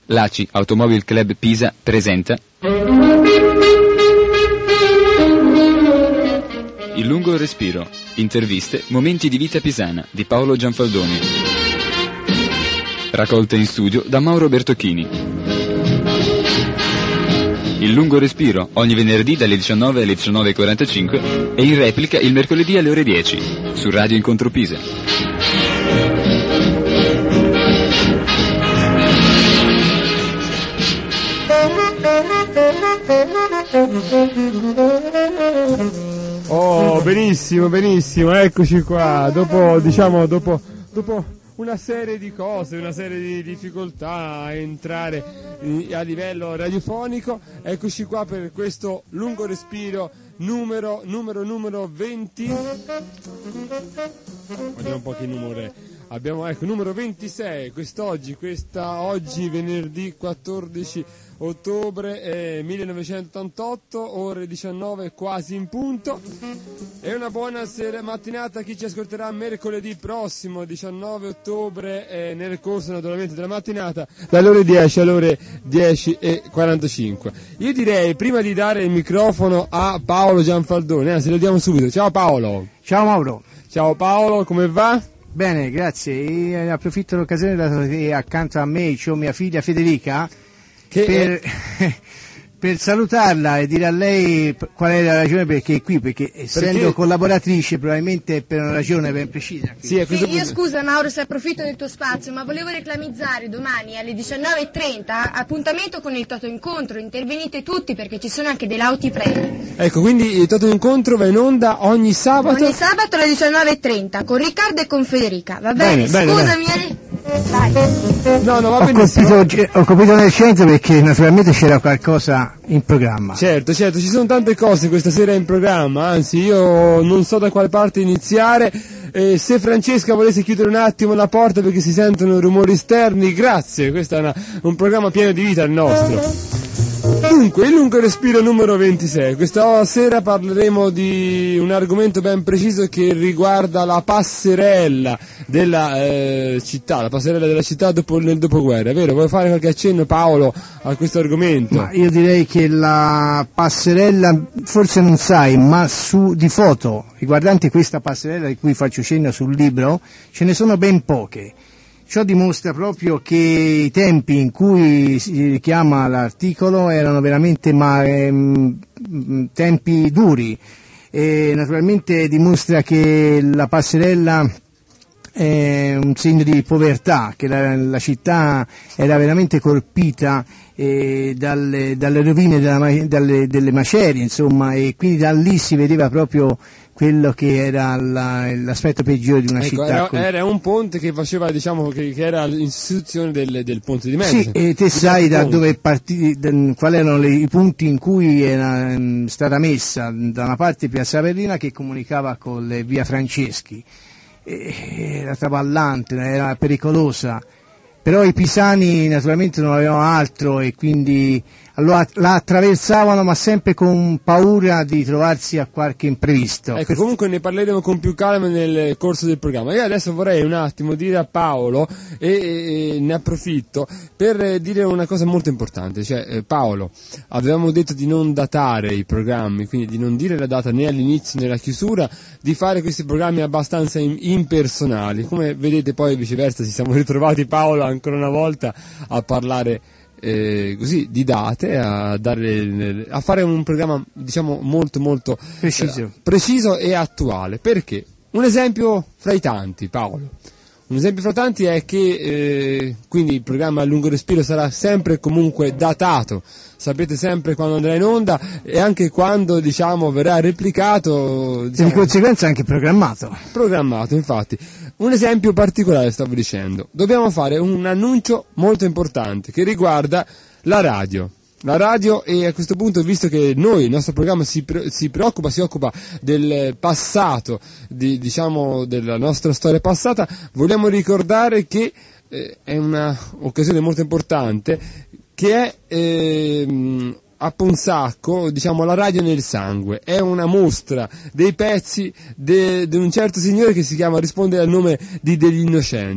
L'ACI Automobile Club Pisa presenta Il lungo respiro, interviste, momenti di vita pisana di Paolo Gianfaldoni, raccolte in studio da Mauro Bertocchini. Il lungo respiro, ogni venerdì dalle 19 alle 19:45 e in replica il mercoledì alle ore 10 su Radio Incontro Pisa. Oh, benissimo, eccoci qua. Dopo una serie di cose, una serie di difficoltà a entrare a livello radiofonico, eccoci qua per questo lungo respiro numero 20. Vediamo un po' che numero è. Abbiamo, numero 26, oggi venerdì 14 ottobre 1988, ore 19 quasi in punto. E una buona mattinata a chi ci ascolterà mercoledì prossimo 19 ottobre nel corso naturalmente della mattinata dalle ore 10 alle ore 10:45. Io direi, prima di dare il microfono a Paolo Gianfaldoni, anzi lo diamo subito. Ciao Paolo. Ciao Mauro. Ciao Paolo, come va? Bene, grazie. E approfitto dell'occasione dato che accanto a me c'ho mia figlia Federica per salutarla e dire a lei qual è la ragione perché è qui, perché essendo collaboratrice probabilmente è per una ragione ben precisa. Io scusa Mauro se approfitto del tuo spazio, ma volevo reclamizzare domani alle 19:30 appuntamento con il Toto Incontro. Intervenite tutti perché ci sono anche dei lauti premi. Ecco, quindi il Toto Incontro va in onda ogni sabato? Ogni sabato alle 19:30 con Riccardo e con Federica, va bene? Scusami. Dai. No, va benissimo. Ho capito nel centro perché naturalmente c'era qualcosa in programma. Certo, ci sono tante cose questa sera in programma, anzi io non so da quale parte iniziare. Se Francesca volesse chiudere un attimo la porta perché si sentono rumori esterni, grazie, questo è un programma pieno di vita il nostro. Dunque, il lungo respiro numero 26. Questa sera parleremo di un argomento ben preciso che riguarda la passerella della città, nel dopoguerra, è vero? Vuoi fare qualche accenno, Paolo, a questo argomento? Ma io direi che la passerella, forse non sai, ma di foto riguardanti questa passerella di cui faccio cenno sul libro, ce ne sono ben poche. Ciò dimostra proprio che i tempi in cui si richiama l'articolo erano veramente tempi duri, e naturalmente dimostra che la passerella è un segno di povertà, che la città era veramente colpita dalle rovine delle macerie, insomma, e quindi da lì si vedeva proprio quello che era l'aspetto peggiore di una città. Era un ponte che faceva, diciamo, che era l'istituzione del ponte di mezzo. Sì, e te sai da dove quali erano i punti in cui era stata messa, da una parte Piazza Berlina che comunicava con via Franceschi, era traballante, era pericolosa, però i pisani naturalmente non avevano altro e quindi allora la attraversavano, ma sempre con paura di trovarsi a qualche imprevisto. Ecco, comunque ne parleremo con più calma nel corso del programma. Io adesso vorrei un attimo dire a Paolo, e ne approfitto, per dire una cosa molto importante. Paolo, avevamo detto di non datare i programmi, quindi di non dire la data né all'inizio né alla chiusura, di fare questi programmi abbastanza impersonali. Come vedete poi viceversa ci siamo ritrovati, Paolo, ancora una volta a parlare così di date, a fare un programma, diciamo, molto molto preciso e attuale. Perché? Un esempio fra i tanti, Paolo. Un esempio fra tanti è che quindi il programma a lungo respiro sarà sempre e comunque datato, sapete sempre quando andrà in onda e anche quando, diciamo, verrà replicato, di conseguenza anche programmato, infatti. Un esempio particolare stavo dicendo, dobbiamo fare un annuncio molto importante che riguarda la radio, e a questo punto, visto che il nostro programma si occupa del passato, diciamo della nostra storia passata, vogliamo ricordare che è una occasione molto importante, che è a Ponsacco, diciamo, la radio nel sangue. È una mostra dei pezzi di un certo signore che si chiama, risponde al nome di Degli Innocenti.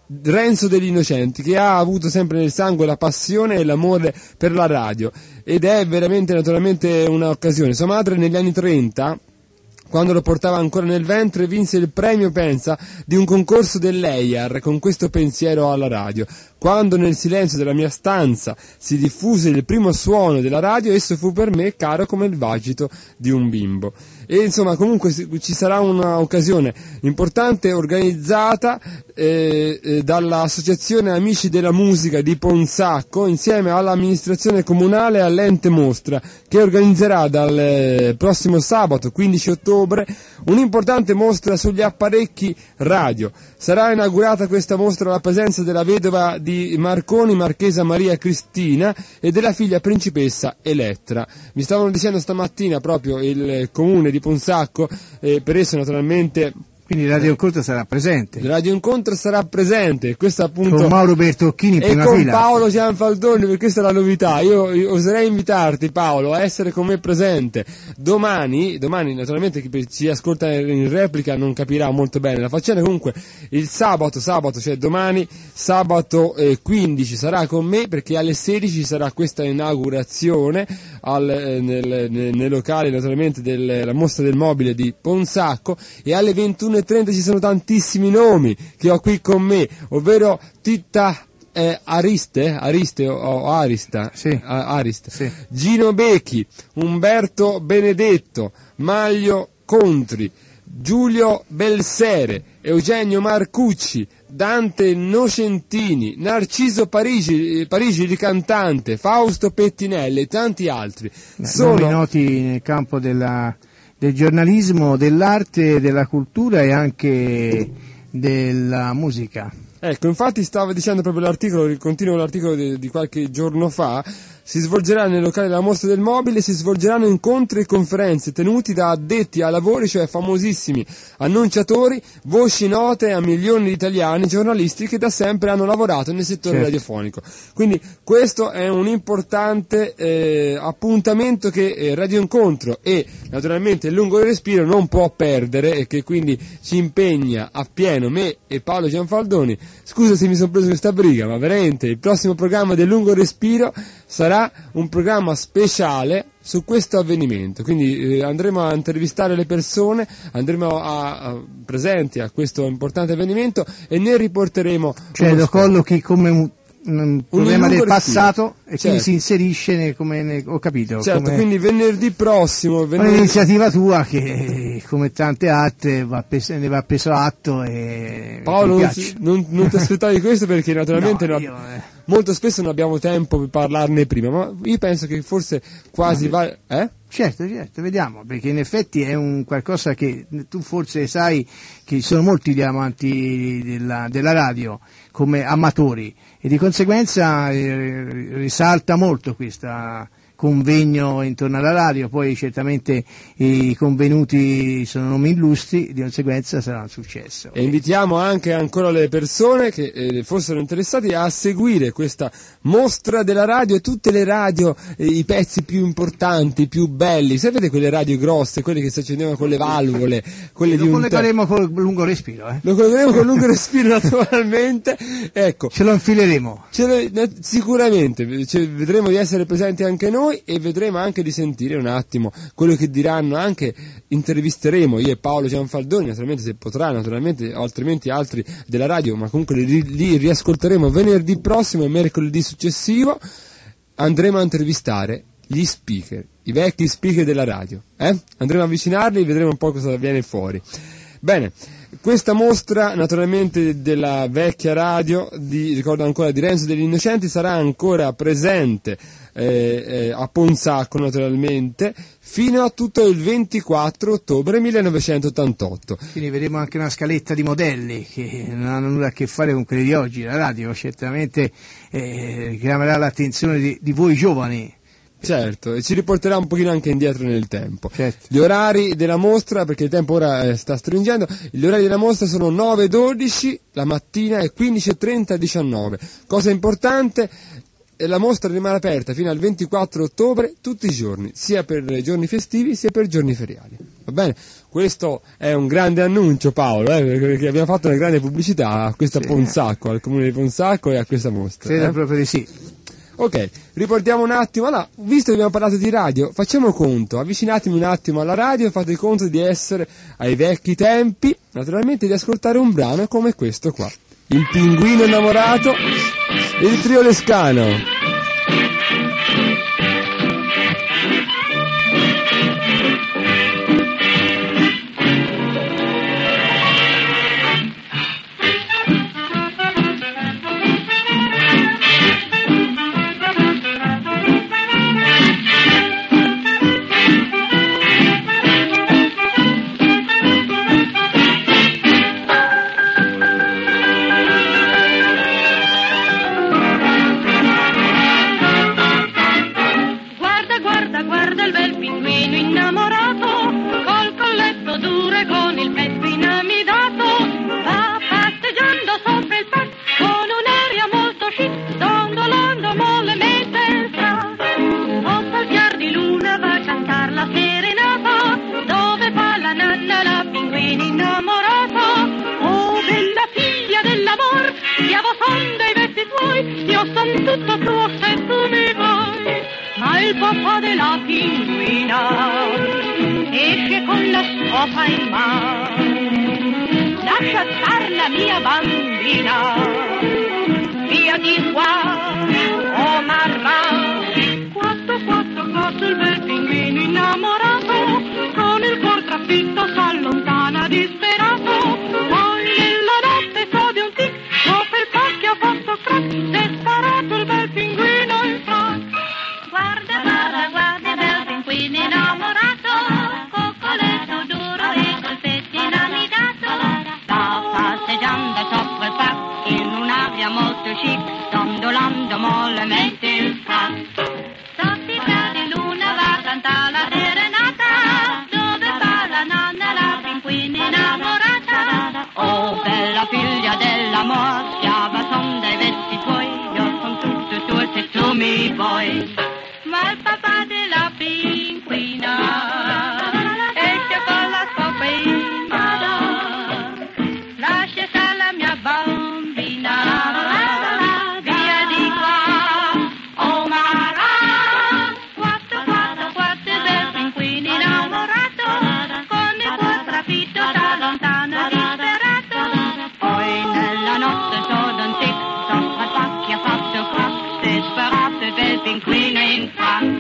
Renzo degli Innocenti, che ha avuto sempre nel sangue la passione e l'amore per la radio, ed è veramente naturalmente un'occasione. Sua madre negli anni 30, quando lo portava ancora nel ventre, vinse il premio, pensa, di un concorso dell'EIAR con questo pensiero alla radio. Quando nel silenzio della mia stanza si diffuse il primo suono della radio, esso fu per me caro come il vagito di un bimbo. E insomma, comunque ci sarà un'occasione importante organizzata dall'Associazione Amici della Musica di Ponsacco insieme all'amministrazione comunale e all'ente Mostra, che organizzerà dal prossimo sabato 15 ottobre un'importante mostra sugli apparecchi radio. Sarà inaugurata questa mostra alla presenza della vedova di Marconi, Marchesa Maria Cristina, e della figlia principessa Elettra. Mi stavano dicendo stamattina proprio il comune di Ponsacco, per esso naturalmente... Quindi Radio Incontro sarà presente. Radio Incontro sarà presente, questo appunto... Con Mauro Bertocchini in prima fila. E con fila. Paolo Gianfaldoni, perché questa è la novità. Io oserei invitarti, Paolo, a essere con me presente. Domani naturalmente chi ci ascolta in replica non capirà molto bene la faccenda, comunque il sabato, cioè domani, sabato 15, sarà con me, perché alle 16 sarà questa inaugurazione nel locale naturalmente della mostra del mobile di Ponsacco, e alle 21:30 ci sono tantissimi nomi che ho qui con me, ovvero Titta Arista, sì. Sì. Gino Becchi, Umberto Benedetto, Maglio Contri, Giulio Belsere, Eugenio Marcucci, Dante Nocentini, Narciso Parigi il cantante, Fausto Pettinelli e tanti altri. Sono noti nel campo del giornalismo, dell'arte, della cultura e anche della musica. Ecco, infatti stavo dicendo proprio l'articolo, continuo l'articolo di qualche giorno fa. Si svolgerà nel locale della mostra del mobile, si svolgeranno incontri e conferenze tenuti da addetti ai lavori, cioè famosissimi annunciatori, voci note a milioni di italiani, giornalisti che da sempre hanno lavorato nel settore radiofonico. Quindi questo è un importante appuntamento che Radio Incontro e naturalmente il Lungo Respiro non può perdere, e che quindi ci impegna appieno me e Paolo Gianfaldoni. Scusa se mi sono preso questa briga, ma veramente il prossimo programma del Lungo Respiro sarà un programma speciale su questo avvenimento, quindi andremo a intervistare le persone, andremo presenti a questo importante avvenimento e ne riporteremo. Cioè lo collochi come un problema del passato e quindi certo. si inserisce ho capito. Certo, quindi venerdì prossimo... Un'iniziativa tua che, come tante altre, ne va preso atto e... Paolo, non ti aspettavi questo perché naturalmente molto spesso non abbiamo tempo per parlarne prima, ma io penso che forse quasi Certo, vediamo, perché in effetti è un qualcosa che tu forse sai che ci sono molti diamanti della radio come amatori e di conseguenza risalta molto questo convegno intorno alla radio. Poi certamente i convenuti sono nomi illustri, di conseguenza sarà un successo. E invitiamo anche ancora le persone che fossero interessate a seguire questa mostra della radio, tutte le radio, i pezzi più importanti, più belli. Sapete quelle radio grosse, quelle che si accendevano con le valvole, quelle lo collegheremo con Lungo Respiro. Lo collegheremo con Lungo Respiro naturalmente. Ecco. Ce lo infileremo. Sicuramente, vedremo di essere presenti anche noi e vedremo anche di sentire un attimo quello che diranno, anche intervisteremo io e Paolo Gianfaldoni, naturalmente se potrà, naturalmente, altrimenti altri della radio, ma comunque li riascolteremo venerdì prossimo e mercoledì successivo. Andremo a intervistare gli speaker, i vecchi speaker della radio, andremo a avvicinarli e vedremo un po' cosa viene fuori. Bene, questa mostra naturalmente della vecchia radio, ricordo ancora, di Renzo degli Innocenti, sarà ancora presente a Ponsacco naturalmente fino a tutto il 24 ottobre 1988. Quindi vedremo anche una scaletta di modelli che non hanno nulla a che fare con quelli di oggi. La radio certamente chiamerà l'attenzione di voi giovani. Certo, e ci riporterà un pochino anche indietro nel tempo. Certo. Gli orari della mostra, perché il tempo ora sta stringendo, gli orari della mostra sono 9:12 la mattina e 15:30 19. Cosa importante, la mostra rimane aperta fino al 24 ottobre tutti i giorni, sia per giorni festivi sia per giorni feriali. Va bene? Questo è un grande annuncio, Paolo, perché abbiamo fatto una grande pubblicità a questa Ponsacco, al comune di Ponsacco e a questa mostra. Credo proprio di sì. Ok, riportiamo un attimo, allora, visto che abbiamo parlato di radio, facciamo conto, avvicinatevi un attimo alla radio e fate conto di essere ai vecchi tempi, naturalmente di ascoltare un brano come questo qua. Il pinguino innamorato, il trio Lescano. Ma il papà della pinguina esce con la scopa in mano. Lascia star la mia bambina, via di qua, oh marrà. Quattro, il bel pinguino innamorato, con il cor trafitto s'allontana disperato. Poi nella notte code un tic, dopo il pacchio ha fatto crack, s'è sparato il bel pinguino in frac. Guarda, bel pinguino innamorato, coccoletto duro e col pettino annidato. Sta passeggiando sopra il parco in un'aria molto chic, dondolando mollemente il frac. Soffica di luna va a cantare la serenata, dove fa la nonna la pinguina innamorata. Oh, bella figlia dell'amor, schiava son dei vesti tuoi, io son tutto tuo se tu mi vuoi. Ma il papà della pinguina esce con la scopa in mano, lascia stare la mia bambina, via di qua, oh marà. Quattro, il bel pinguino innamorato, con il cuore trafitto da lontano disperato. Poi nella notte solo un tic, sopra il pacchio ha fatto crack, si è sparato il bel pinguino in frac.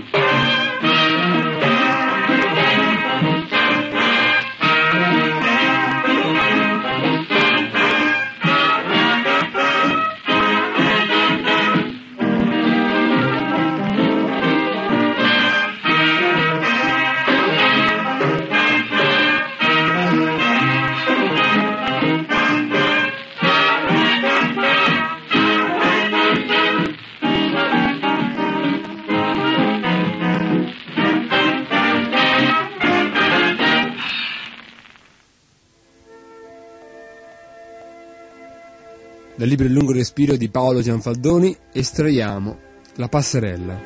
Dal libro Il lungo respiro di Paolo Gianfaldoni estraiamo La passerella.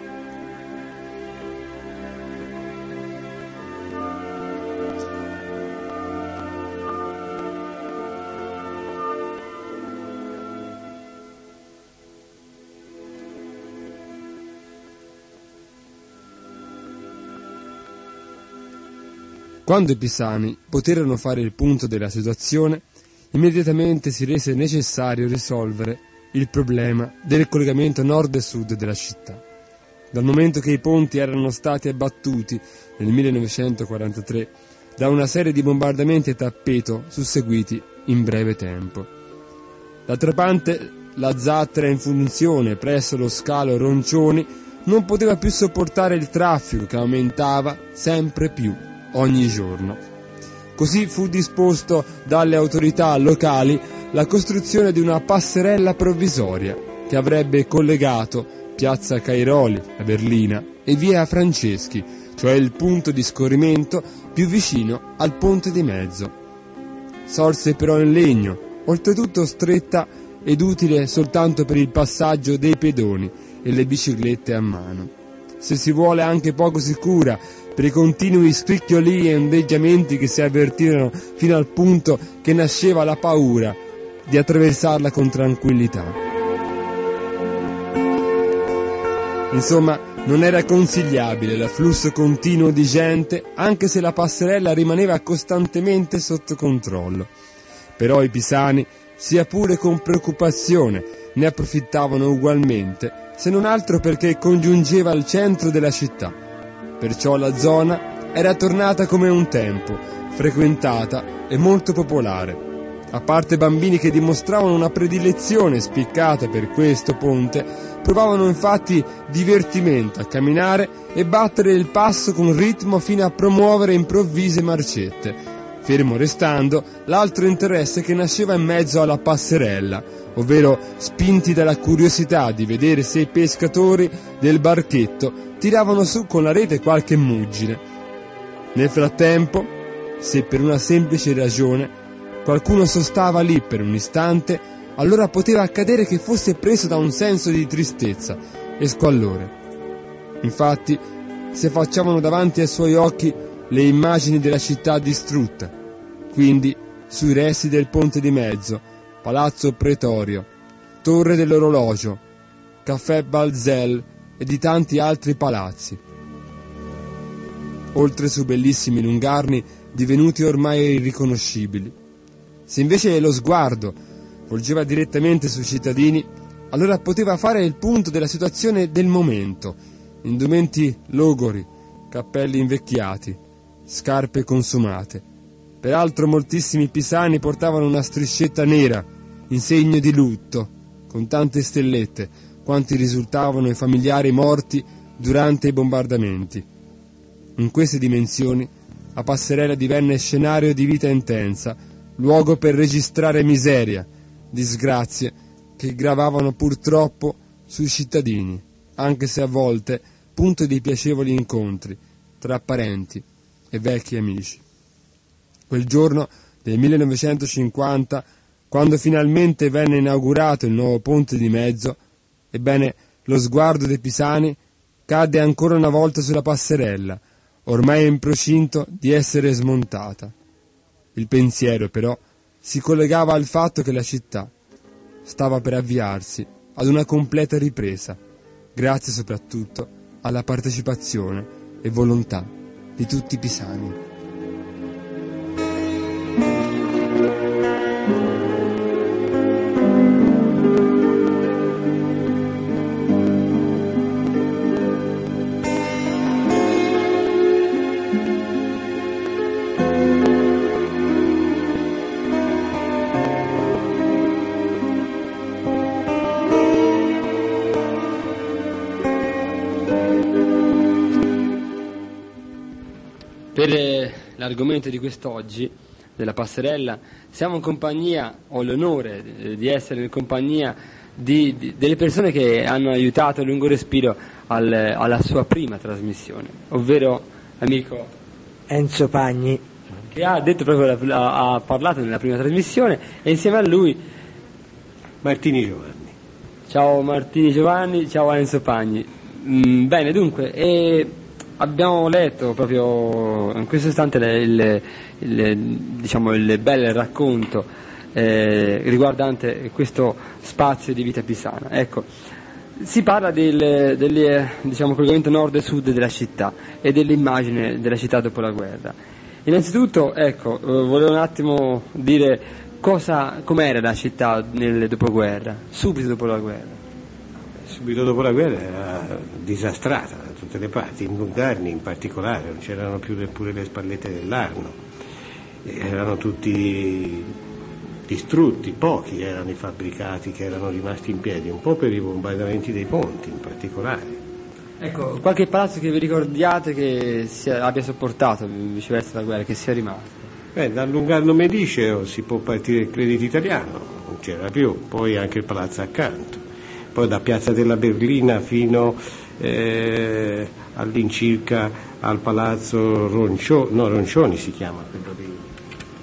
Quando i pisani poterono fare il punto della situazione, immediatamente si rese necessario risolvere il problema del collegamento nord e sud della città. Dal momento che i ponti erano stati abbattuti nel 1943 da una serie di bombardamenti a tappeto susseguiti in breve tempo. D'altra parte, la zattera in funzione presso lo scalo Roncioni non poteva più sopportare il traffico che aumentava sempre più ogni giorno. Così fu disposto dalle autorità locali la costruzione di una passerella provvisoria che avrebbe collegato piazza Cairoli a Berlina e via Franceschi, cioè il punto di scorrimento più vicino al ponte di mezzo. Sorse però in legno, oltretutto stretta ed utile soltanto per il passaggio dei pedoni e le biciclette a mano. Se si vuole anche poco sicura, per i continui scricchiolii e ondeggiamenti che si avvertirono fino al punto che nasceva la paura di attraversarla con tranquillità. Insomma, non era consigliabile l'afflusso continuo di gente, anche se la passerella rimaneva costantemente sotto controllo. Però i pisani, sia pure con preoccupazione, ne approfittavano ugualmente, se non altro perché congiungeva al centro della città. Perciò la zona era tornata come un tempo, frequentata e molto popolare. A parte bambini che dimostravano una predilezione spiccata per questo ponte, provavano infatti divertimento a camminare e battere il passo con ritmo fino a promuovere improvvise marcette, fermo restando l'altro interesse che nasceva in mezzo alla passerella, ovvero spinti dalla curiosità di vedere se i pescatori del barchetto tiravano su con la rete qualche muggine. Nel frattempo, se per una semplice ragione qualcuno sostava lì per un istante, allora poteva accadere che fosse preso da un senso di tristezza e squallore. Infatti, si affacciavano davanti ai suoi occhi le immagini della città distrutta, quindi sui resti del ponte di mezzo, palazzo Pretorio, torre dell'orologio, caffè Balzel e di tanti altri palazzi, oltre su bellissimi lungarni divenuti ormai irriconoscibili. Se invece lo sguardo volgeva direttamente sui cittadini, allora poteva fare il punto della situazione del momento: indumenti logori, cappelli invecchiati, scarpe consumate. Peraltro moltissimi pisani portavano una striscetta nera in segno di lutto, con tante stellette, quanti risultavano i familiari morti durante i bombardamenti. In queste dimensioni la passerella divenne scenario di vita intensa, luogo per registrare miseria, disgrazie che gravavano purtroppo sui cittadini, anche se a volte punto di piacevoli incontri tra parenti e vecchi amici. Quel giorno del 1950, quando finalmente venne inaugurato il nuovo ponte di mezzo, ebbene lo sguardo dei pisani cadde ancora una volta sulla passerella, ormai in procinto di essere smontata. Il pensiero, però, si collegava al fatto che la città stava per avviarsi ad una completa ripresa, grazie soprattutto alla partecipazione e volontà di tutti i pisani. Per l'argomento di quest'oggi, della passerella, siamo in compagnia, ho l'onore di essere in compagnia delle persone che hanno aiutato Lungo Respiro alla sua prima trasmissione, ovvero l'amico Enzo Pagni, che ha detto proprio ha parlato nella prima trasmissione, e insieme a lui Martini Giovanni. Ciao Martini Giovanni, ciao Enzo Pagni. Bene, dunque, abbiamo letto proprio in questo istante il bel racconto riguardante questo spazio di vita pisana. Ecco, si parla del collegamento nord e sud della città e dell'immagine della città dopo la guerra. Innanzitutto, ecco, volevo un attimo dire com'era la città nel dopoguerra, subito dopo la guerra. Subito dopo la guerra era disastrata da tutte le parti, in Lungarni in particolare, non c'erano più neppure le spallette dell'Arno, erano tutti distrutti, pochi erano i fabbricati che erano rimasti in piedi, un po' per i bombardamenti dei ponti in particolare. Ecco, qualche palazzo che vi ricordiate che abbia sopportato viceversa la guerra, che sia rimasto? Dal Lungarno Mediceo si può partire il Credito Italiano, non c'era più, poi anche il palazzo accanto. Poi da Piazza della Berlina fino all'incirca al palazzo Roncioni si chiama quello lì.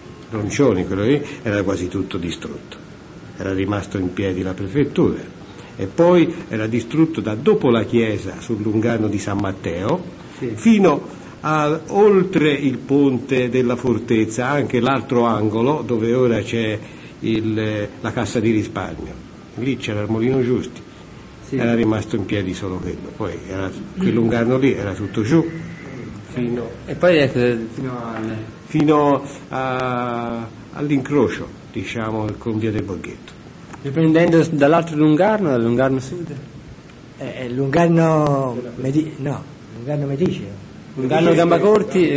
Roncioni, quello lì era quasi tutto distrutto. Era rimasto in piedi la prefettura e poi era distrutto da dopo la chiesa sul Lungano di San Matteo fino a oltre il ponte della fortezza, anche l'altro angolo dove ora c'è la cassa di risparmio, lì c'era il Molino Giusti, era rimasto in piedi solo quello, poi quel Lungano lì era tutto giù e poi fino all'incrocio, diciamo, con via del Borghetto. Riprendendo dall'altro Lungarno, dal Lungarno Sud? Lungarno Medici. Lungarno Gambacorti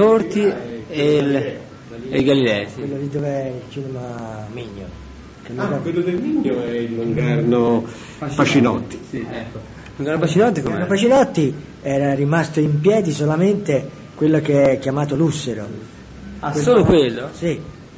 e i Galilei. Sì. Quello lì dove è il cinema Migno. Quello del Migno è il Lungarno Pacinotti. Sì, ecco. Lungarno Pacinotti com'è? Lungarno Pacinotti era rimasto in piedi solamente quello che è chiamato Lussero. Solo quello? Sì.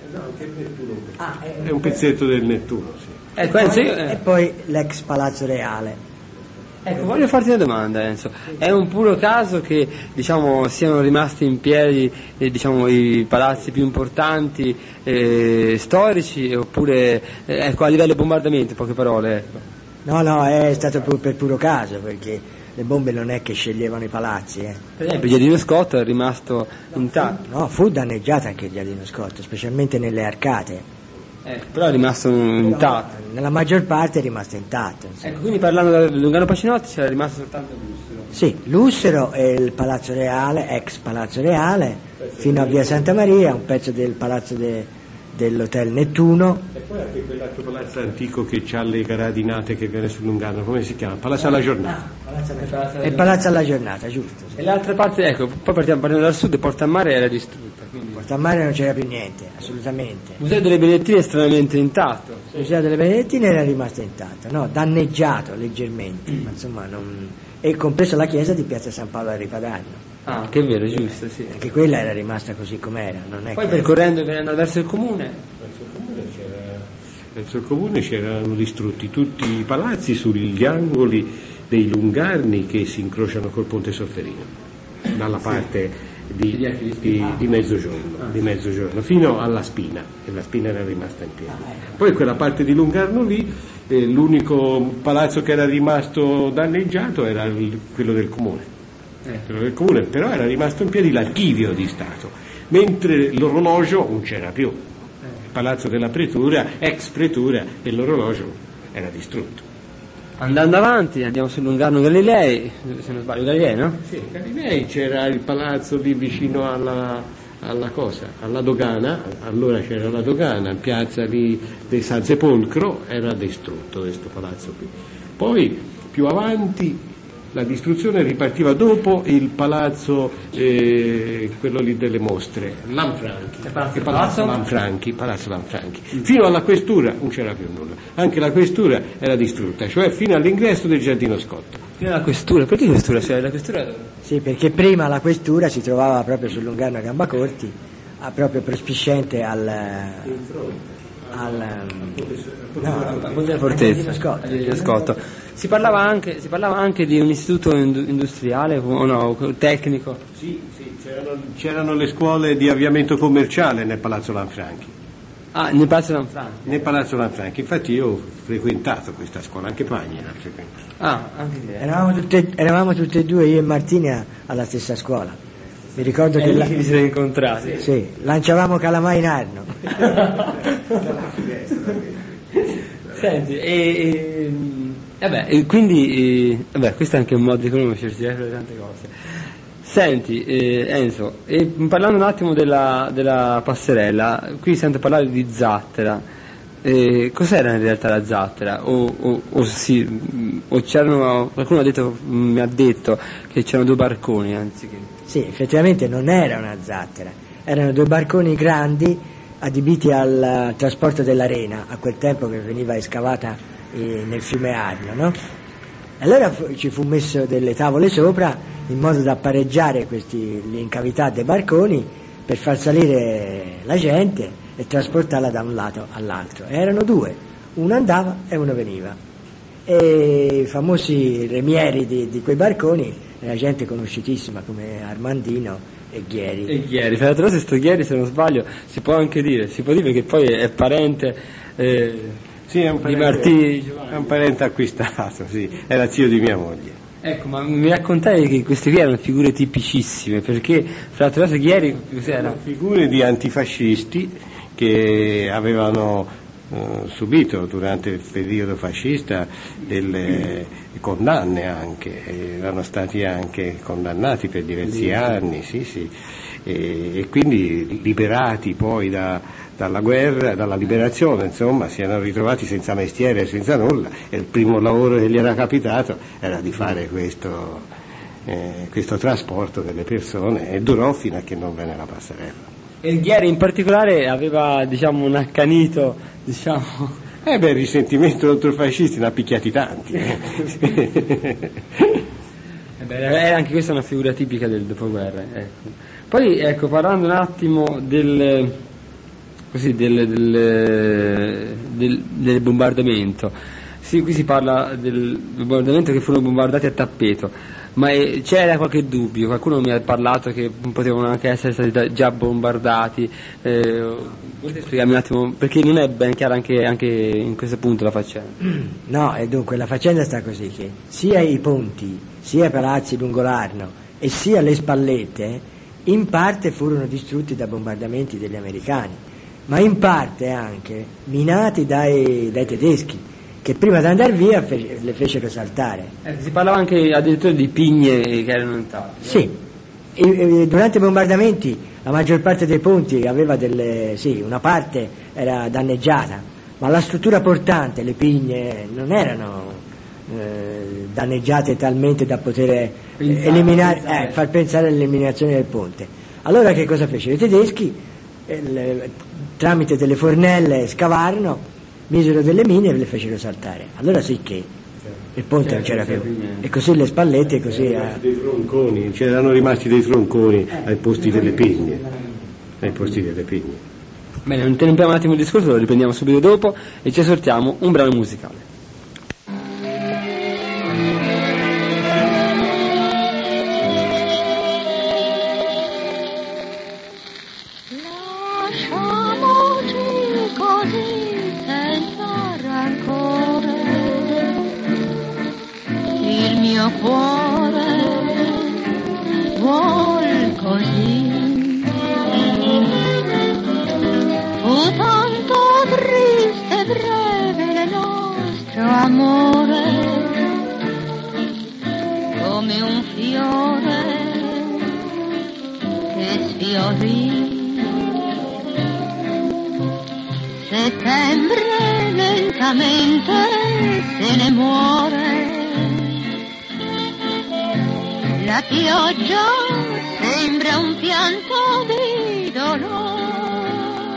È un pezzetto del Nettuno, sì. E poi l'ex Palazzo Reale. Ecco, voglio farti una domanda, Enzo. È un puro caso che, diciamo, siano rimasti in piedi diciamo, i palazzi più importanti storici, oppure ecco, a livello di bombardamento, in poche parole? Ecco. No, è stato per puro caso, perché le bombe non è che sceglievano i palazzi. Per esempio, il Giardino Scotto è rimasto intatto. No, fu danneggiato anche il Giardino Scotto, specialmente nelle arcate. Però è rimasto intatto. Nella maggior parte è rimasto intatto. Ecco, quindi parlando del Lungano Pacinotti c'era rimasto soltanto Lussero. Sì, Lussero e il Palazzo Reale, ex Palazzo Reale, fino a via Santa Maria, un pezzo del palazzo dell'Hotel Nettuno. E poi anche quell'altro palazzo antico che ha le gradinate che viene sul Lungano, come si chiama? Palazzo alla Giornata. Il Palazzo alla Giornata, giusto. Sì. E l'altra parte, ecco, poi partiamo dal sud, Porta a Mare era distrutta. Porta a Mare non c'era più niente, assolutamente. Il Museo delle Benedettine è stranamente intatto. Il Museo delle Benedettine era rimasto intatto, no, danneggiato leggermente, ma insomma e compreso la chiesa di Piazza San Paolo al Ripadagno. Ah, che è vero, giusto, sì. Anche quella era rimasta così com'era, non è poi che... percorrendo e venendo verso il comune. Verso il comune c'erano distrutti tutti i palazzi sugli angoli dei Lungarni che si incrociano col Ponte Solferino, dalla parte di mezzogiorno fino alla Spina, e la Spina era rimasta in piedi. Poi quella parte di Lungarno lì, l'unico palazzo che era rimasto danneggiato era quello del comune. Quello del comune, però era rimasto in piedi l'archivio di Stato, mentre l'orologio non c'era più. Il palazzo della pretura, ex pretura, e l'orologio era distrutto. Andando avanti, andiamo sul Lungarno Galilei, se non sbaglio, Galilei, no? Sì, Galilei c'era il palazzo lì vicino alla dogana, allora c'era la dogana, in piazza di San Sepolcro, era distrutto questo palazzo qui. Poi più avanti la distruzione ripartiva dopo il palazzo, quello lì delle mostre, Palazzo Lanfranchi. Fino alla questura non c'era più nulla, anche la questura era distrutta, cioè fino all'ingresso del Giardino Scotto. Fino alla questura, perché questura? Cioè, la questura... Sì, perché prima la questura si trovava proprio sul Lungarno Gambacorti, proprio prospiciente al Fortezza, Scotto. Si parlava anche di un istituto industriale o no, tecnico? Sì, c'erano le scuole di avviamento commerciale nel Palazzo Lanfranchi. Ah, nel Palazzo Lanfranchi? Nel Palazzo Lanfranchi, infatti io ho frequentato questa scuola, anche Pagni l'ha frequentata. Ah, anche eravamo tutti e due, io e Martini, alla stessa scuola. Mi ricordo che vi siete incontrati. Sì, lanciavamo calamai in Arno. Senti, quindi questo è anche un modo di conoscersi per tante cose. Senti, Enzo, parlando un attimo della passerella, qui sento parlare di zattera. Cos'era in realtà la zattera? O c'erano, qualcuno mi ha detto che c'erano due barconi anziché. Sì, effettivamente non era una zattera, erano due barconi grandi adibiti al trasporto dell'arena, a quel tempo che veniva escavata nel fiume Arno, no? Allora ci fu messo delle tavole sopra in modo da pareggiare l'incavità dei barconi per far salire la gente e trasportarla da un lato all'altro. Erano due, uno andava e uno veniva. E i famosi remieri di quei barconi era gente conosciutissima come Armandino e Ghieri. Fra l'altro sto Ghieri, se non sbaglio, si può dire che poi è parente Sì, è un di Martini. È un parente acquistato, sì, era zio di mia moglie. Ecco, ma mi raccontavi che queste qui erano figure tipicissime, perché fra l'altro Ghieri cos'era? Figure di antifascisti che avevano subito durante il periodo fascista delle condanne anche, erano stati anche condannati per diversi anni, sì, e quindi liberati poi dalla guerra, dalla liberazione, insomma, si erano ritrovati senza mestiere, senza nulla, e il primo lavoro che gli era capitato era di fare questo trasporto delle persone, e durò fino a che non venne la passerella. E Ghieri in particolare aveva, diciamo, un accanito, diciamo... Il risentimento contro i fascisti ne ha picchiati tanti. Era anche questa una figura tipica del dopoguerra. Ecco. Poi, ecco, parlando un attimo del bombardamento. Sì, qui si parla del bombardamento, che furono bombardati a tappeto. Ma c'era qualche dubbio? Qualcuno mi ha parlato che potevano anche essere stati già bombardati. Potete spiegarmi un attimo, perché non è ben chiara anche in questo punto la faccenda? No, e dunque la faccenda sta così, che sia i ponti, sia i palazzi lungo l'Arno e sia le spallette in parte furono distrutti da bombardamenti degli americani, ma in parte anche minati dai tedeschi, che prima di andare via le fecero saltare. Si parlava anche addirittura di pigne che erano intatte. Sì, e durante i bombardamenti la maggior parte dei ponti aveva una parte era danneggiata, ma la struttura portante, le pigne, non erano danneggiate talmente da poter eliminare, far pensare all'eliminazione del ponte. Allora che cosa fecero? I tedeschi, tramite delle fornelle, scavarono, misero delle mine e le fecero saltare. Allora sì che il ponte non c'era più, e così le spallette, così dei tronconi, c'erano rimasti dei tronconi ai posti delle pigne. Bene, non interrompiamo un attimo il discorso, lo riprendiamo subito dopo e ci ascoltiamo un brano musicale. Settembre lentamente se ne muore, la pioggia sembra un pianto di dolore,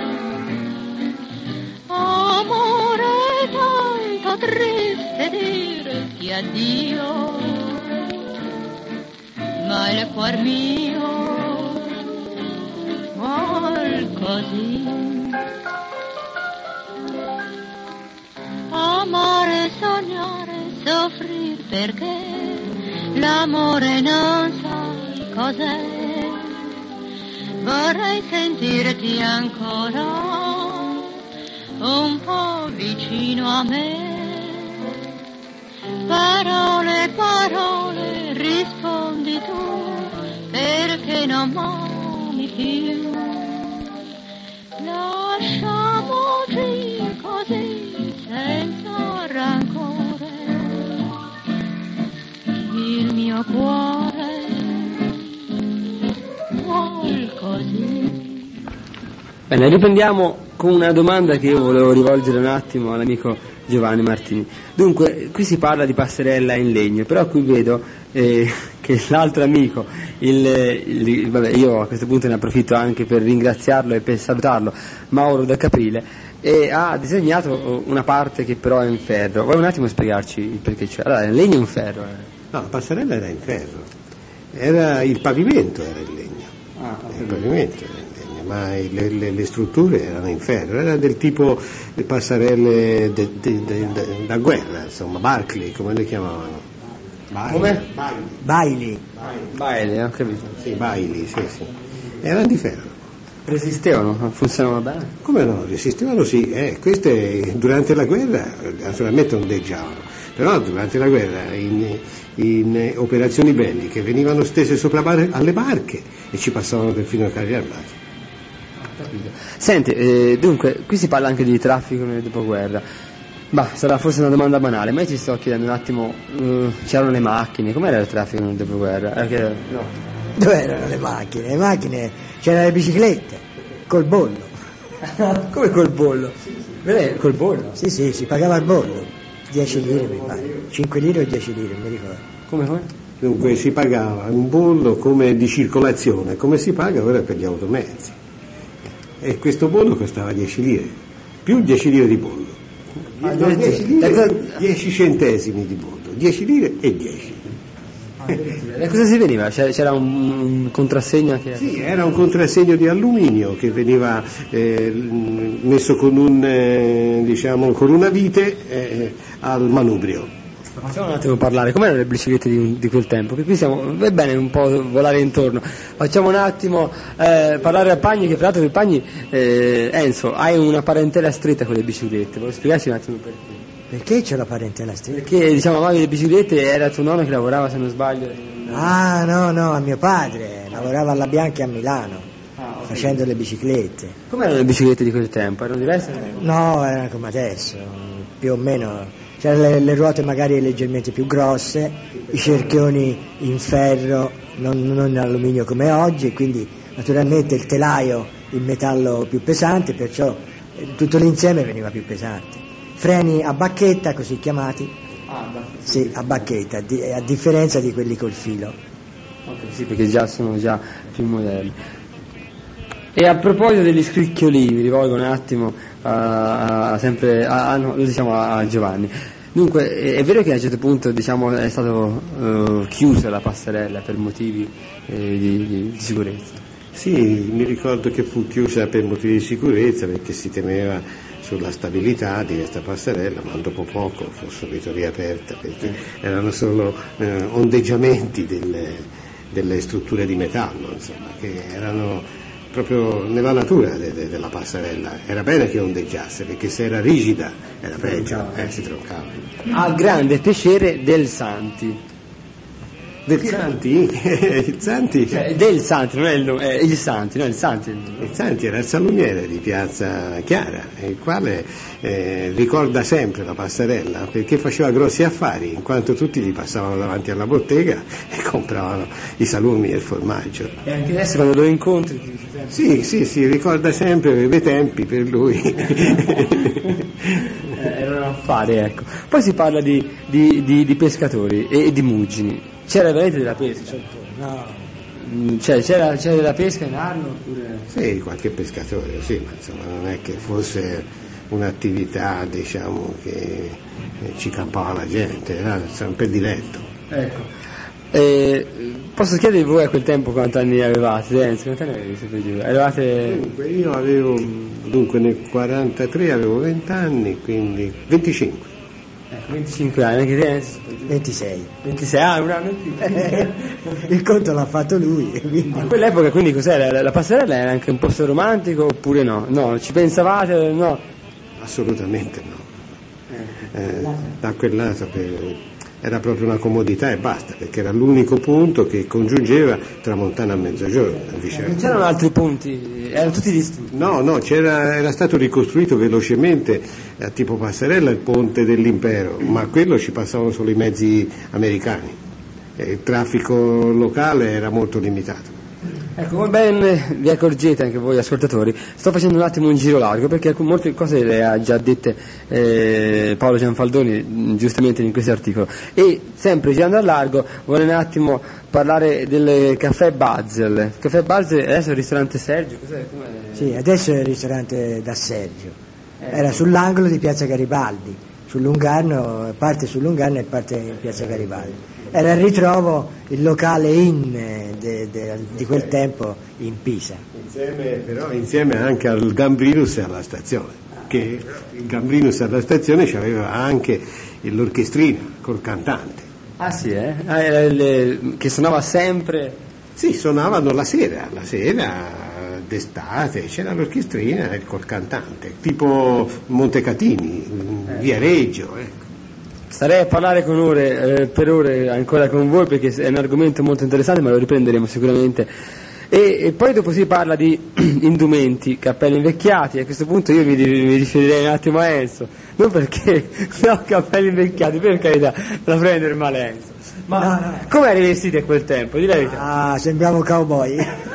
amore tanto triste dirti addio, ma il cuor mio vuol così. Amare, sognare, soffrire perché l'amore non sai cos'è. Vorrei sentirti ancora un po' vicino a me. Parole, parole, rispondi tu, perché non m'ami più. Lasciamoci così senza rancore, il mio cuore vuol così. Bene, riprendiamo con una domanda che io volevo rivolgere un attimo all'amico Giovanni Martini. Dunque, qui si parla di passerella in legno, però qui vedo che l'altro amico, vabbè, io a questo punto ne approfitto anche per ringraziarlo e per salutarlo, Mauro da Caprile, ha disegnato una parte che però è in ferro. Vuoi un attimo spiegarci il perché c'è? Allora, il legno è in ferro? No, la passerella era in ferro, il pavimento era in legno, il pavimento era in legno, ma le strutture erano in ferro, era del tipo le passerelle da guerra, insomma, Barclay, come le chiamavano? Come? Baili, ho capito. Sì, Baili, sì. Erano di ferro. Resistevano, funzionavano bene? Come no, resistevano sì, queste durante la guerra naturalmente ondeggiavano, però durante la guerra in operazioni belliche venivano stese sopra alle barche e ci passavano perfino i carri armati. Senti, dunque, qui si parla anche di traffico nel dopoguerra. Sarà forse una domanda banale, ma io ti sto chiedendo un attimo, c'erano le macchine, com'era il traffico nel dopoguerra? No. Dove erano le macchine? Le macchine, c'erano le biciclette, col bollo. Come col bollo? Col bollo? Sì, si pagava il bollo, 10 lire mi pare, 5 lire o 10 lire, mi ricordo. Come? Dunque si pagava un bollo come di circolazione, come si paga ora per gli automezzi. E questo bollo costava 10 lire, più 10 lire di bollo. 10 centesimi di bollo, 10 lire e 10. Da cosa si veniva? C'era un contrassegno che... Sì, era un contrassegno di alluminio che veniva messo con con una vite al manubrio. Facciamo un attimo parlare, com'erano le biciclette di quel tempo? Che qui è bene un po' volare intorno. Facciamo un attimo parlare a Pagni, che tra l'altro il Pagni, Enzo, hai una parentela stretta con le biciclette, vuoi spiegarci un attimo perché? Perché c'è la parentela stretta? Perché amavi le biciclette, era tuo nonno che lavorava, se non sbaglio. Ah, no, a mio padre, lavorava alla Bianchi a Milano, facendo le biciclette. Com'erano le biciclette di quel tempo? Erano diverse? No, erano come adesso, più o meno. C'erano le ruote magari leggermente più grosse, i cerchioni in ferro, non in alluminio come oggi, quindi naturalmente il telaio in metallo più pesante, perciò tutto l'insieme veniva più pesante. Freni a bacchetta, così chiamati. Sì, a bacchetta, a differenza di quelli col filo. Okay, sì, perché sono più moderni. E a proposito degli scricchiolini, mi rivolgo un attimo a Giovanni. Dunque, è vero che a un certo punto è stato chiusa la passerella per motivi di sicurezza? Sì, mi ricordo che fu chiusa per motivi di sicurezza perché si temeva sulla stabilità di questa passerella, ma dopo poco fosse riaperta perché erano solo ondeggiamenti delle strutture di metallo, insomma, che erano proprio nella natura della passerella. Era bene che ondeggiasse perché se era rigida era peggio, si troncava. Al grande piacere del Santi. Del Santi? Il Santi? Del Santi, non è il nome, il Santi, no, il Santi. Il Santi era il salumiere di Piazza Chiara, il quale ricorda sempre la passerella perché faceva grossi affari, in quanto tutti gli passavano davanti alla bottega e compravano i salumi e il formaggio. E anche adesso quando lo incontri? Sì, ricorda sempre i bei tempi per lui. Erano affari, ecco. Poi si parla di pescatori e di muggini. C'era veramente della pesca? No. C'era della pesca in Arno? Oppure... Sì, qualche pescatore, sì, ma insomma non è che fosse un'attività, che ci campava la gente, era per diletto. Ecco. Posso chiedere voi a quel tempo quanti anni avevate? Quanti anni avevate? Io avevo, nel 43 avevo 20 anni, quindi 25. 25 anni, anche te? 26. 26, un anno in più. Il conto l'ha fatto lui. Quindi... A quell'epoca quindi cos'era? La passerella era anche un posto romantico oppure no? No, ci pensavate? No? Assolutamente no. Da quel lato era proprio una comodità e basta, perché era l'unico punto che congiungeva Tramontana a mezzogiorno. Non c'erano altri punti? Erano tutti distrutti? No, era stato ricostruito velocemente a tipo passerella il ponte dell'impero, ma quello ci passavano solo i mezzi americani. Il traffico locale era molto limitato. Ecco, come ben vi accorgete anche voi ascoltatori, sto facendo un attimo un giro largo perché molte cose le ha già dette Paolo Gianfaldoni giustamente in questo articolo, e sempre girando a largo vorrei un attimo parlare del caffè Basel. Il caffè Basel adesso è il ristorante Sergio? Cos'è? Sì, adesso è il ristorante da Sergio, era sull'angolo di Piazza Garibaldi, parte sul Lungarno e parte in Piazza Garibaldi. Era il ritrovo, il locale di quel tempo in Pisa. Insieme anche al Gambrinus e alla stazione, che il Gambrinus alla stazione c'aveva anche l'orchestrina col cantante. Ah sì, che suonava sempre? Sì, suonavano la sera d'estate c'era l'orchestrina col cantante, tipo Montecatini, via Reggio, ecco. Starei a parlare per ore ancora con voi, perché è un argomento molto interessante, ma lo riprenderemo sicuramente. E poi dopo si parla di indumenti, cappelli invecchiati, e a questo punto io mi riferirei un attimo a Enzo, non perché no, cappelli invecchiati, per carità, la prendere male Enzo. Ma no. Come eri vestiti a quel tempo? Di la verità. Sembriamo cowboy.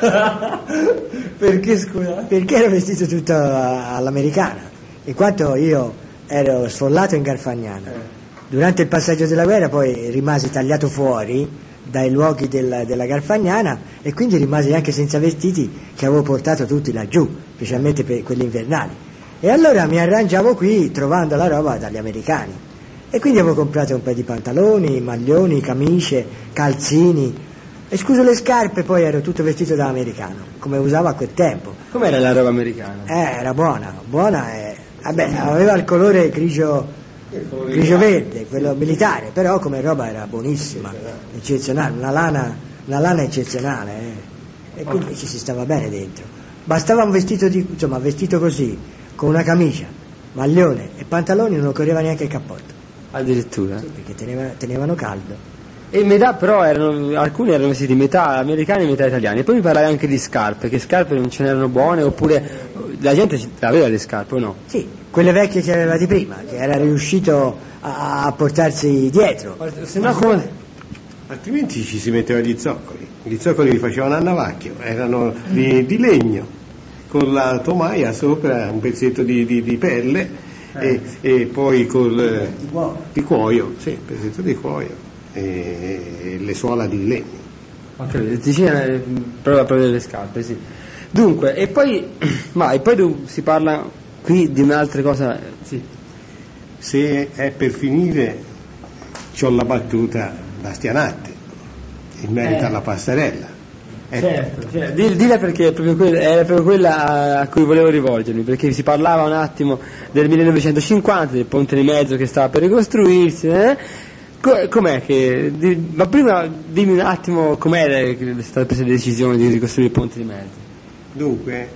Perché scusa? Perché ero vestito tutto all'americana, in quanto io ero sfollato in Garfagnana. Durante il passaggio della guerra poi rimasi tagliato fuori dai luoghi della Garfagnana, e quindi rimasi anche senza vestiti che avevo portato tutti laggiù, specialmente per quelli invernali. E allora mi arrangiavo qui trovando la roba dagli americani. E quindi avevo comprato un paio di pantaloni, maglioni, camicie, calzini. Escluso le scarpe, poi ero tutto vestito da americano, come usavo a quel tempo. Com'era la roba americana? Era buona e aveva il colore grigio verde, quello militare, però come roba era buonissima, eccezionale, una lana eccezionale, e quindi ci si stava bene dentro. Bastava un vestito così, con una camicia, maglione e pantaloni, non occorreva neanche il cappotto. Addirittura? Sì, perché tenevano caldo. E metà però alcuni erano vestiti metà americani e metà italiani. E poi mi parlavi anche di scarpe, che scarpe non ce n'erano buone, oppure la gente aveva le scarpe o no? Sì, quelle vecchie che aveva di prima, che era riuscito a portarsi dietro. Se no come? Altrimenti ci si metteva gli zoccoli li facevano a navacchio, erano di legno, con la tomaia sopra, un pezzetto di pelle e poi di cuoio, sì, un pezzetto di cuoio. E le suola di legno. Ok, prova proprio delle scarpe, sì. Dunque, e poi si parla qui di un'altra cosa, sì. Se è per finire, c'ho la battuta da Stianatti in merito alla passerella. Certo. Dilla, perché era proprio quella a cui volevo rivolgermi, perché si parlava un attimo del 1950, del ponte di mezzo che stava per ricostruirsi, Com'è che... Ma prima dimmi un attimo com'è che è stata presa la decisione di ricostruire il ponte di mezzo. Dunque,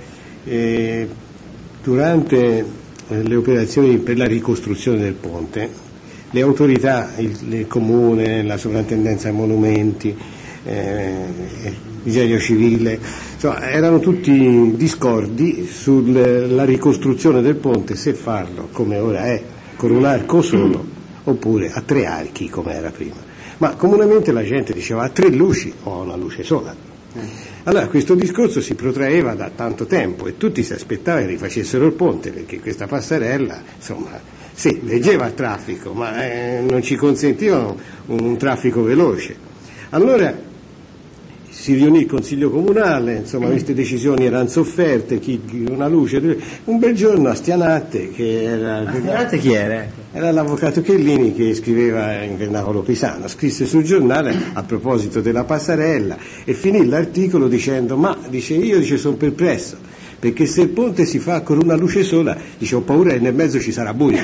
durante le operazioni per la ricostruzione del ponte, le autorità, il comune, la sovrintendenza ai monumenti, il disegno civile, insomma, erano tutti discordi sulla ricostruzione del ponte, se farlo come ora è, con un arco solo, oppure a 3 archi come era prima. Ma comunemente la gente diceva a 3 luci o a una luce sola. Allora questo discorso si protraeva da tanto tempo e tutti si aspettavano che rifacessero il ponte, perché questa passerella, insomma, sì, leggeva il traffico, ma non ci consentivano un traffico veloce. Allora si riunì il consiglio comunale, insomma, queste decisioni erano sofferte, una luce, un bel giorno a Stianatti, che era... Stianatti chi era? Era l'avvocato Chellini, che scriveva in vernacolo pisano, scrisse sul giornale a proposito della passerella e finì l'articolo dicendo: io sono perplesso, perché se il ponte si fa con una luce sola, ho paura che nel mezzo ci sarà buio.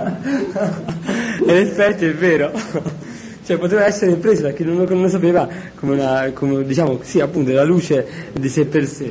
In effetti è vero. Cioè poteva essere preso da chi non lo sapeva come diciamo, sì, appunto, la luce di sé per sé.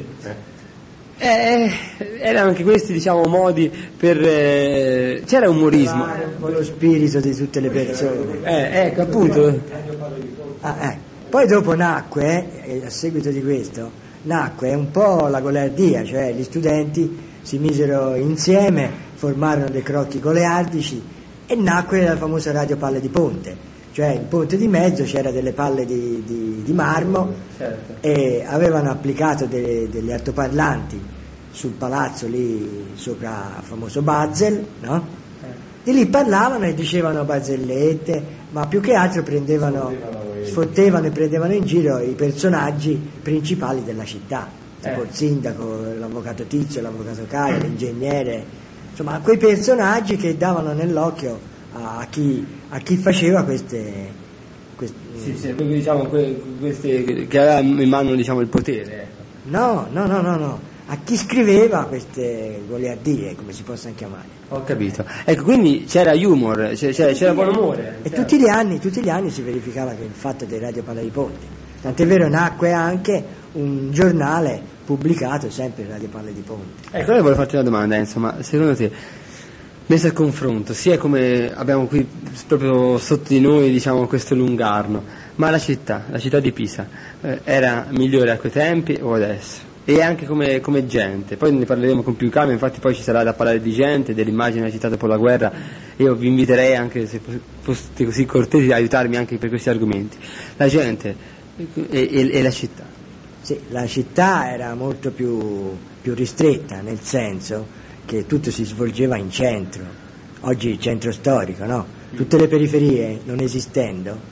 Erano anche questi, diciamo, modi per... c'era umorismo. Un po' lo spirito di tutte le persone. Ecco, appunto. Poi dopo nacque, a seguito di questo, nacque un po' la goliardia, cioè gli studenti si misero insieme, formarono dei crocchi goliardici e nacque la famosa radio palle di ponte. Cioè il ponte di mezzo c'era delle palle di marmo, certo, e avevano applicato degli altoparlanti sul palazzo lì sopra il famoso Basel, no? Di lì parlavano e dicevano barzellette, ma più che altro sfottevano e prendevano in giro i personaggi principali della città, tipo il sindaco, l'avvocato Tizio, l'avvocato Caio, l'ingegnere, insomma quei personaggi che davano nell'occhio a chi faceva queste sì, diciamo queste che aveva in mano, diciamo, il potere. No, a chi scriveva queste goliardie, come si possono chiamare. Ho capito. Ecco, quindi c'era humor, c'era buon umore. E tutti gli anni si verificava che il fatto dei radio palle di ponte. Tant'è vero, nacque anche un giornale pubblicato sempre Radio Palle di Ponte. Ecco, io volevo farti una domanda, insomma, secondo te, messo a confronto, sia come abbiamo qui proprio sotto di noi, diciamo, questo lungarno, ma la città di Pisa, era migliore a quei tempi o adesso? E anche come gente, poi ne parleremo con più calma, infatti poi ci sarà da parlare di gente, dell'immagine della città dopo la guerra. Io vi inviterei, anche se foste così cortesi, a aiutarmi anche per questi argomenti. La gente e la città. Sì, la città era molto più ristretta, nel senso che tutto si svolgeva in centro, oggi il centro storico, no? Tutte le periferie, non esistendo,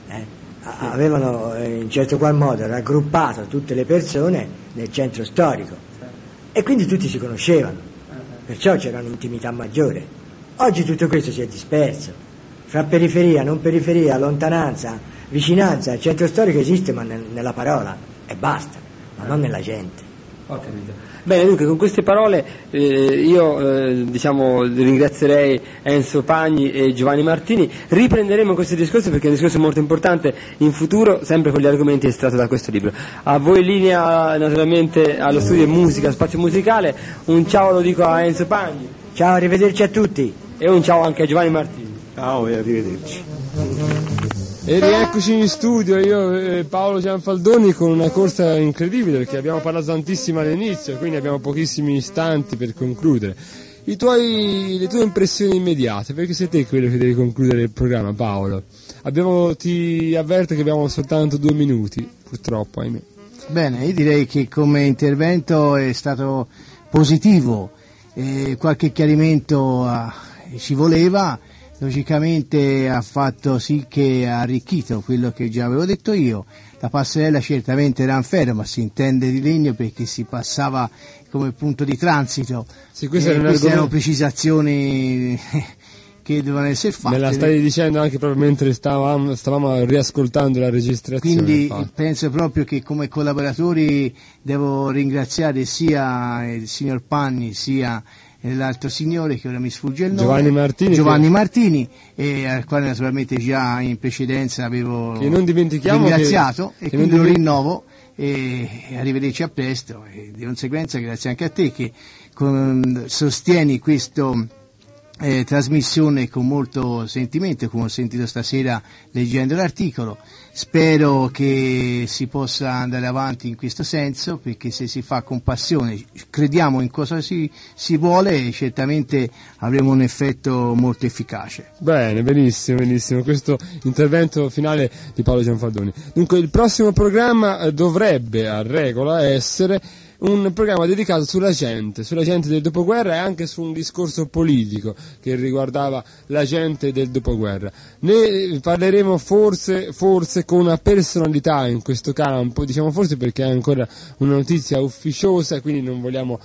avevano in certo qual modo raggruppato tutte le persone nel centro storico e quindi tutti si conoscevano, perciò c'era un'intimità maggiore. Oggi tutto questo si è disperso, fra periferia, non periferia, lontananza, vicinanza. Il centro storico esiste ma nella parola e basta, ma non nella gente. Ho capito. Bene, dunque con queste parole io ringrazierei Enzo Pagni e Giovanni Martini. Riprenderemo questo discorso perché è un discorso molto importante in futuro, sempre con gli argomenti estratti da questo libro. A voi linea naturalmente allo studio musica, spazio musicale. Un ciao lo dico a Enzo Pagni. Ciao, arrivederci a tutti. E un ciao anche a Giovanni Martini. Ciao e arrivederci. E rieccoci in studio, io e Paolo Gianfaldoni, con una corsa incredibile perché abbiamo parlato tantissimo all'inizio, quindi abbiamo pochissimi istanti per concludere. Le tue impressioni immediate, perché sei te quello che devi concludere il programma, Paolo. Ti avverto che abbiamo soltanto 2 minuti, purtroppo, ahimè. Bene, io direi che come intervento è stato positivo, qualche chiarimento ci voleva. Logicamente ha fatto sì che ha arricchito quello che già avevo detto io. La passerella certamente era in ferro, ma si intende di legno perché si passava come punto di transito. Sì, queste erano precisazioni che dovevano essere fatte. Me la stai dicendo anche proprio mentre stavamo riascoltando la registrazione. Quindi penso proprio che come collaboratori devo ringraziare sia il signor Panni sia l'altro signore che ora mi sfugge il nome, Giovanni Martini, e al quale naturalmente già in precedenza avevo ringraziato e quindi lo rinnovo e arrivederci a presto e di conseguenza grazie anche a te che sostieni questo trasmissione con molto sentimento, come ho sentito stasera leggendo l'articolo. Spero che si possa andare avanti in questo senso, perché se si fa con passione, crediamo in cosa si vuole, certamente avremo un effetto molto efficace. Bene, benissimo, questo intervento finale di Paolo Gianfaldoni. Dunque il prossimo programma dovrebbe a regola essere un programma dedicato sulla gente del dopoguerra e anche su un discorso politico che riguardava la gente del dopoguerra. Ne parleremo forse con una personalità in questo campo, diciamo forse perché è ancora una notizia ufficiosa, quindi non vogliamo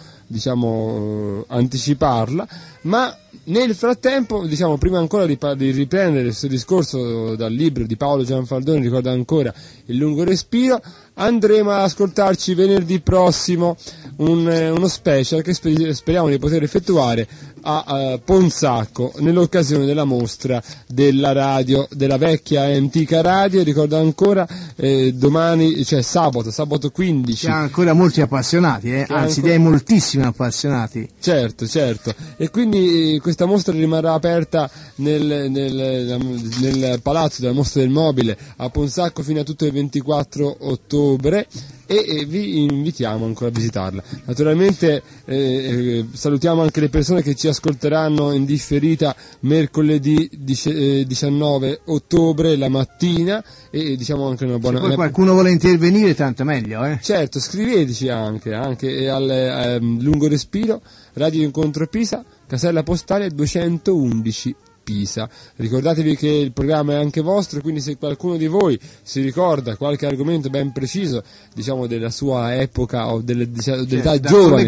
anticiparla, ma nel frattempo, prima ancora di riprendere questo discorso dal libro di Paolo Gianfaldoni, ricordo ancora Il lungo respiro, andremo ad ascoltarci venerdì prossimo uno special che speriamo di poter effettuare a Ponsacco nell'occasione della mostra della radio, della vecchia e antica radio. Ricordo ancora domani, cioè sabato 15. C'è ancora molti appassionati, anzi direi moltissimi appassionati. Certo, e quindi questa mostra rimarrà aperta nel palazzo della mostra del mobile a Ponsacco fino a tutto il 24 ottobre e vi invitiamo ancora a visitarla. Naturalmente salutiamo anche le persone che ci ascolteranno in differita mercoledì 19 ottobre la mattina e diciamo anche una buona... Se poi qualcuno vuole intervenire tanto meglio, Certo, scriveteci anche al lungo respiro, Radio Incontro Pisa, casella postale 211 Pisa. Ricordatevi che il programma è anche vostro, quindi se qualcuno di voi si ricorda qualche argomento ben preciso, della sua epoca o dell'età giovane,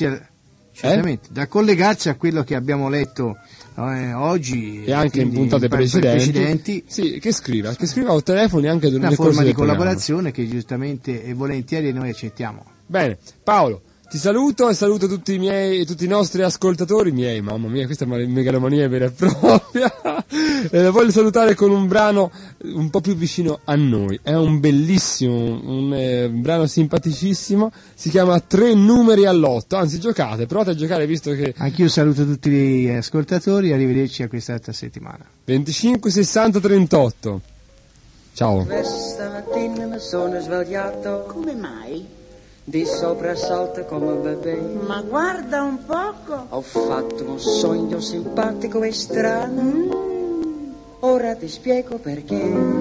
da collegarsi a quello che abbiamo letto oggi e anche in puntate precedenti, sì, che scriva o telefoni anche durante una forma di collaborazione che giustamente e volentieri noi accettiamo. Bene, Paolo, Ti saluto e saluto tutti i nostri ascoltatori, mamma mia, questa è una megalomania vera e propria. Voglio salutare con un brano un po' più vicino a noi, è un bellissimo, un brano simpaticissimo, si chiama 3 numeri all'8, anzi giocate, provate a giocare visto che... Anch'io saluto tutti gli ascoltatori, arrivederci a quest'altra settimana. 25 60 38. Ciao. Questa mattina mi sono svegliato. Come mai? Di soprassalto come un bebè. Ma guarda un poco. Ho fatto un sogno simpatico e strano. Ora ti spiego perché.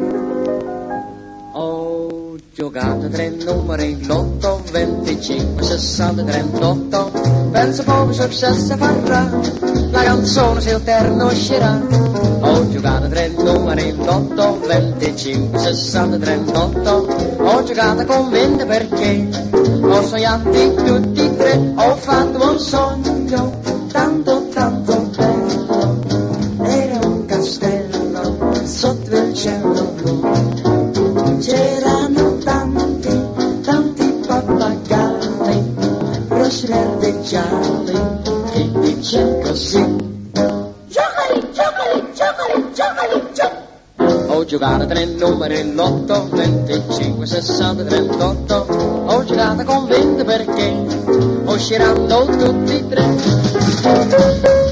Ho giocato 3 numeri, l'8, 25, 60, 38. Penso poco successo farà. La canzone se il terno uscirà. Ho giocato 3 numeri, l'8, 25, 60, 38. Ho giocato convinto perché ho sognati tutti e 3. Ho fatto un sogno tanto tanto bello. Era un castello sotto il cielo blu. C'erano tanti, tanti pappagalli, rossi, verdi e gialli, che dicevano così. Ho giocato 3 numeri, l'8, 25, 60, 38. Ho giocato convinto perché usciranno tutti e 3.